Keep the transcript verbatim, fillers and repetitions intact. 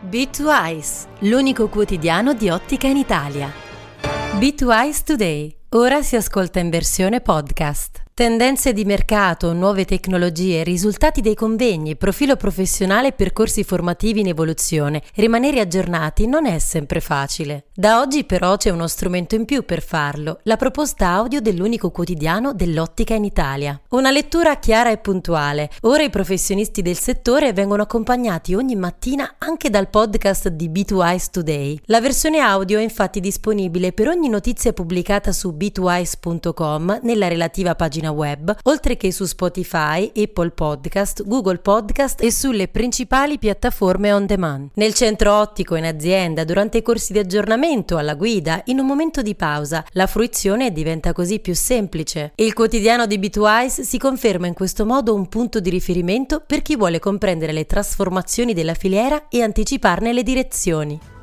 B due Eyes, l'unico quotidiano di ottica in Italia. B due Eyes Today, ora si ascolta in versione podcast. Tendenze di mercato, nuove tecnologie, risultati dei convegni, profilo professionale e percorsi formativi in evoluzione. Rimanere aggiornati non è sempre facile. Da oggi però c'è uno strumento in più per farlo, la proposta audio dell'unico quotidiano dell'ottica in Italia. Una lettura chiara e puntuale. Ora i professionisti del settore vengono accompagnati ogni mattina anche dal podcast di B due Eyes Today. La versione audio è infatti disponibile per ogni notizia pubblicata su b due eyes punto com nella relativa pagina web, oltre che su Spotify, Apple Podcast, Google Podcast e sulle principali piattaforme on demand. Nel centro ottico, in azienda, durante i corsi di aggiornamento, alla guida, in un momento di pausa, la fruizione diventa così più semplice. Il quotidiano di B due Eyes si conferma in questo modo un punto di riferimento per chi vuole comprendere le trasformazioni della filiera e anticiparne le direzioni.